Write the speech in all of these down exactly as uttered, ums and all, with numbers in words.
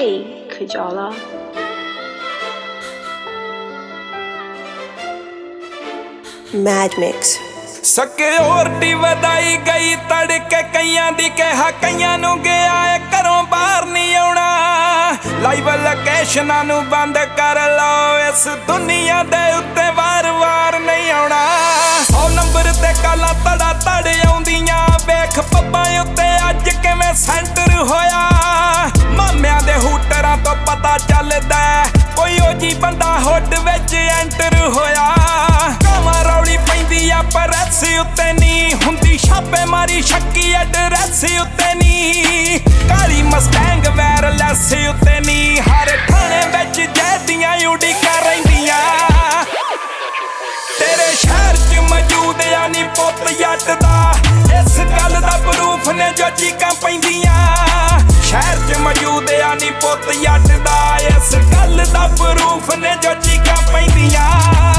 Kajala. Mad Mix. Security ਵਧਾਈ ਗਈ ਤੜਕੇ ਕਈਆਂ ਦੀ ਕਿਹਾ ਕਈਆਂ ਨੂੰ ਗਿਆ ਏ ਘਰੋਂ ਬਾਹਰ ਨਹੀਂ ਆਉਣਾ ਲਾਈਵ ਲੋਕੇਸ਼ਨਾਂ ਨੂੰ ਬੰਦ ਕਰ ਲਓ ਇਸ ਦੁਨੀਆ ਦੇ ਉੱਤੇ ਵਾਰ-ਵਾਰ ਨਹੀਂ ਆਉਣਾ ਸੌ ਨੰਬਰ ਤੇ ਕਾਲਾਂ ਤੜਾ ਤੜ ਆਉਂਦੀਆਂ ਵੇਖ ਪੱਬਾਂ ਉੱਤੇ ਅੱਜ ਕਿਵੇਂ ਸੈਂਟਰ ਹੋਇਆ ਮਾਮਿਆਂ ਦੇ ਹੂਟਰਾਂ ਤੋਂ ਪਤਾ ਚੱਲਦਾ ਕੋਈ ਉਹ ਜੀ ਬੰਦਾ ਹੁੱਡ ਵਿੱਚ ਐਂਟਰ ਹੋਇਆ ਕਾਵਾਂ ਰੌਲੀ ਪੈਂਦੀ ਆ ਪ੍ਰੈਸ ਉੱਤੇ ਨਹੀਂ ਹੁੰਦੀ ਛਾਪੇ ਮਾਰੀ ਸ਼ੱਕੀ ਐਡਰੈਸ ਉੱਤੇ ਨਹੀਂ ਕਾਲੀ ਮਸਟੈਂਗ ਵਾਇਰਲੈਸ ਉੱਤੇ ਨਹੀਂ ਹਰ ਥਾਣੇ ਵਿੱਚ ਜੈਦੀਆਂ ਉਡੀਕਾਂ ਰਹਿੰਦੀਆਂ ਤੇਰੇ ਸ਼ਹਿਰ 'ਚ ਮੌਜੂਦ ਆ ਨੀ ਪੁੱਤ ਜੱਟ ਦਾ ਇਸ ਗੱਲ ਦਾ ਪ੍ਰੂਫ ਨੇ ਜੋ ਚੀਕਾਂ ਪੈਂਦੀਆਂ ਸ਼ਹਿਰ 'ਚ ਮੌਜੂਦ ਆ ਨੀ ਪੁੱਤ ਜੱਟ ਦਾ ਇਸ ਗੱਲ ਦਾ ਪ੍ਰੂਫ ਨੇ ਜੋ ਚੀਕਾਂ ਪੈਂਦੀਆਂ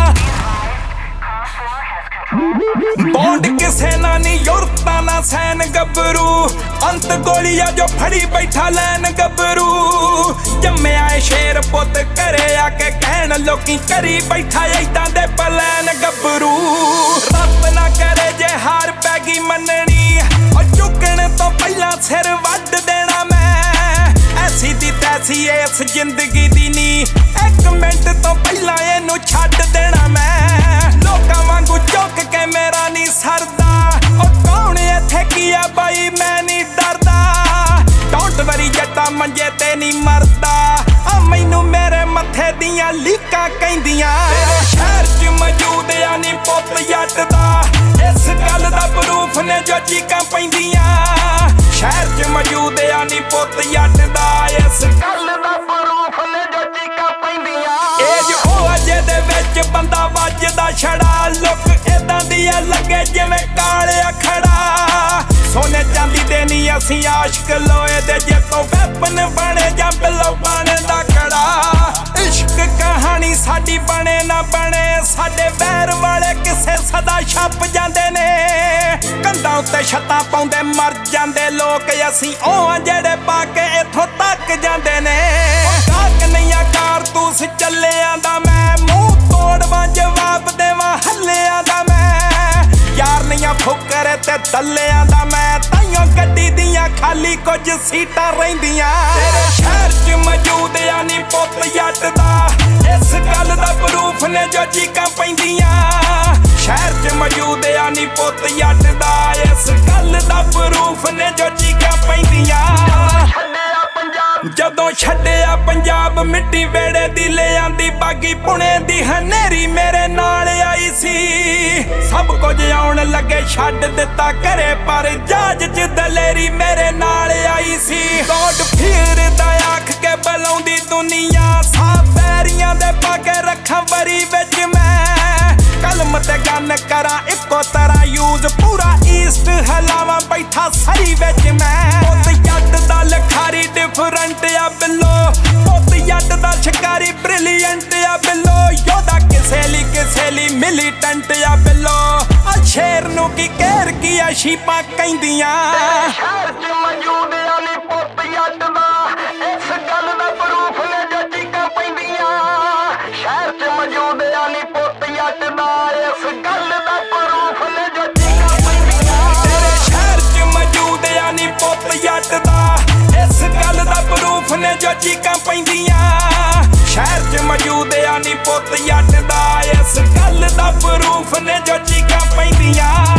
ਬੌਂਡ ਕਿਸੇ ਨਾ ਨੀ ਯੁਰਤਾਂ ਨਾ ਸੈਨ ਗੱਭਰੂ ਅੰਤ ਗੋਲੀਆ ਜੋ ਫੜੀ ਬੈਠਾ ਲੈਨ ਗੱਭਰੂ ਜੰਮਿਆ ਏ ਸ਼ੇਰ ਪੁੱਤ ਘਰੇ ਆ ਕੇ ਕਹਿਣ ਲੋਕੀ ਕਰੀ ਬੈਠਾ ਏਦਾਂ ਦੇ ਪਲੈਨ ਗੱਭਰੂ ਰੱਬ ਨਾ ਕਰੇ ਜੇ ਹਾਰ ਪੈ ਗਈ ਮੰਨਣੀ ਉਹ ਚੁੱਕਣ ਤੋਂ ਪਹਿਲਾਂ ਸਿਰ ਵੱਢ ਦੇਣਾ ਮੈਂ ਐਸੀ ਦੀ ਤੈਸੀ ਇਸ ਜ਼ਿੰਦਗੀ ਦੀ ਨੀ ਇੱਕ ਮਿੰਟ ਤੋਂ ਪਹਿਲਾਂ ਇਹਨੂੰ ਛੱਡ ਦੇਣਾ ਮੈਂ ਲੋਕਾਂ ਵਾਂਗੂ ਚੁੱਕ ਕੇ ਮੇਰਾ ਨੀ ਸਰਦਾ ਉਹ ਕੌਣ ਇੱਥੇ ਕੀ ਆ ਬਾਈ ਮੈਂ ਨੀ ਡਰਦਾ ਡੋਂਟ ਵਰੀ ਜੱਟਾ ਮੰਜੇ ਤੇ ਨੀ ਮਰਦਾ ਆ ਮੈਨੂੰ ਮੇਰੇ ਮੱਥੇ ਦੀਆਂ ਲੀਕਾਂ ਕਹਿੰਦੀਆਂ ਤੇਰੇ ਸ਼ਹਿਰ 'ਚ ਮੌਜੂਦ ਆ ਨੀ ਪੁੱਤ ਜੱਟ ਦਾ ਇਸ ਗੱਲ ਦਾ ਪ੍ਰੂਫ ਨੇ ਜੋ ਚੀਕਾਂ ਪੈਂਦੀਆਂ ਸ਼ਹਿਰ 'ਚ ਮੌਜੂਦ ਆ ਨੀ ਪੁੱਤ ਜੱਟ ਦਾ ਇਸ ਗੱਲ ਦਾ ਪ੍ਰੂਫ ਨੇ ਜੋ ਚੀਕਾਂ ਪੈਂਦੀਆਂ ਏਜ ਉਹ ਅਜੇ ਦੇ ਵਿੱਚ ਬੰਦਾ ਵੱਜਦਾ ਛੜਾ ਲੁੱਕ ਏਦਾਂ ਦੀ ਆ ਲੱਗੇ ਜਿਵੇਂ ਕਾਲਿਆ ਖੜਾ ਸੋਨੇ ਚਾਂਦੀ ਦੇ ਨੀ ਅਸੀਂ ਆਸ਼ਕ ਲੋਏ ਦੇ ਜੇ ਤੋਂ ਵੈਪਨ ਬਣੇ ਜਾਂ ਬਿੱਲੋ ਬਣੇ ਦਾ ਕੜਾ ਇਸ਼ਕ ਕਹਾਣੀ ਸਾਡੀ ਬਣੇ ਨਾ ਬਣੇ ਸਾਡੇ ਵੈਰ ਵਾਲੇ ਕਿਸੇ ਸਦਾ ਛੱਪ ਜਾਂਦੇ ਨੇ ਕੰਧਾਂ ਉੱਤੇ ਛੱਤਾਂ ਪਾਉਂਦੇ ਮਰ ਜਾਂਦੇ ਲੋਕ ਅਸੀਂ ਉਹ ਆ ਜਿਹੜੇ ਪਾ ਕੇ ਇੱਥੋਂ ਤੱਕ ਜਾਂਦੇ ਨੇ ਕਾਕ ਨਹੀਂਆਂ ਕਾਰਤੂਸ ਚੱਲਿਆਂ ਦਾ ਮੈਂ ਮੂੰਹ ਤੋੜਵਾਂ ਜਵਾਬ ਦੇਵਾਂ ਹੱਲਿਆਂ ਦਾ ਮੈਂ ਯਾਰ ਨਹੀਂਆਂ ਫੁੱਕਰ ਤੇ ਦੱਲਿਆਂ ਦਾ ਮੈਂ ਤਾਈਓ ਗੱਡੀ ਦੀਆਂ ਖਾਲੀ ਕੁਝ ਸੀਟਾਂ ਰਹਿੰਦੀਆਂ ਤੇਰੇ ਸ਼ਹਿਰ 'ਚ ਮੌਜੂਦ ਆ ਨੀ ਪੁੱਤ ਜੱਟ ਦਾ ਇਸ ਗੱਲ ਦਾ ਪ੍ਰੂਫ ਨੇ ਜੋ ਚੀਕਾਂ ਪੈਂਦੀਆਂ ਸ਼ਹਿਰ 'ਚ ਮੌਜੂਦ ਆ ਨੀ ਪੁੱਤ ਜੱਟ ਦਾ ਇਸ ਗੱਲ ਦਾ ਪ੍ਰੂਫ ਨੇ ਜੋ ਚੀਕਾਂ ਪੈਂਦੀਆਂ ਜਦੋਂ ਛੱਡਿਆ ਪੰਜਾਬ ਮਿੱਟੀ ਵੇੜੇ ਦੀ ਲੈ ਆਂਦੀ ਬਾਗੀ ਪੁਣੇ ਦੀ ਹਨੇਰੀ ਮੇਰੇ ਨਾਲ ਆਈ ਸੀ ਸਭ ਕੁਝ ਆਉਣ ਲੱਗੇ ਛੱਡ ਦਿੱਤਾ ਘਰੇ ਪਰ ਜਹਾਜ਼ 'ਚ ਦਲੇਰੀ ਮੇਰੇ ਨਾਲ ਆਈ ਸੀ ਗੋਡ ਫੀਰ ਦਾ ਆਖ ਕੇ ਬੁਲਾਉਂਦੀ ਦੁਨੀਆ ਸਾਹ ਪੈਰੀਆਂ ਦੇ ਪਾ ਕੇ ਰੱਖਾਂ ਵਰੀ ਵਿੱਚ ਮੈਂ ਕਲਮ ਤੇ ਗੰਨ ਕਰਾਂ ਇੱਕੋ ਤਰ੍ਹਾਂ ਯੂਜ਼ ਪੂਰਾ ਈਸਟ ਹਲਾਵਾਂ ਬੈਠਾ ਸਰੀ ਵਿੱਚ ਮੈਂ ਪੁੱਤ ਜੱਟ ਦਾ ਲਖਾਰੀ ਡਿਫਰੈਂਟ ਆ ਬਿੱਲੋ ਪੁੱਤ ਜੱਟ ਦਾ ਸ਼ਿਕਾਰੀ ਬ੍ਰਿਲੀਅੰਟ ਆ ਬਿੱਲੋ ਯੋਧਾ ਕਿਸੇ ਲਈ ਕਿਸੇ ਲਈ ਮਿਲੀਟੈਂਟ ਆ ਬਿੱਲੋ ਆ ਸ਼ੇਰ ਨੂੰ ਕੀ ਕਹਿਰ ਕੀ ਆ ਸ਼ੀਪਾਂ ਕਹਿੰਦੀਆਂ ਸ਼ਹਿਰ 'ਚ ਮੌਜੂਦ ਆ ਨੀ ਪੁੱਤ ਜੱਟ ਦਾ ਇਸ ਗੱਲ ਦਾ ਪ੍ਰੂਫ ਨੇ ਜੋ ਚੀਕਾਂ ਪੈਂਦੀਆਂ ਸ਼ਹਿਰ 'ਚ ਮੌਜੂਦ ਆ ਨੀ ਪੁੱਤ ਜੱਟ ਦਾ ਇਸ ਗੱਲ ਦਾ ਪ੍ਰੂਫ ਨੇ ਜੋ ਚੀਕਾਂ ਪੈਂਦੀਆਂ ਤੇਰੇ ਸ਼ਹਿਰ 'ਚ ਮੌਜੂਦ ਆ ਨੀ ਪੁੱਤ ਜੱਟ ਦਾ ਇਸ ਗੱਲ ਦਾ ਪ੍ਰੂਫ ਨੇ ਜੋ ਚੀਕਾਂ ਪੈਂਦੀਆਂ ਸ਼ਹਿਰ 'ਚ ਮੌਜੂਦ ਆ ਨੀ ਪੁੱਤ ਜੱਟ ਦਾ ਇਸ ਗੱਲ ਦਾ ਪ੍ਰੂਫ ਨੇ ਜੋ ਚੀਕਾਂ ਪੈਂਦੀਆਂ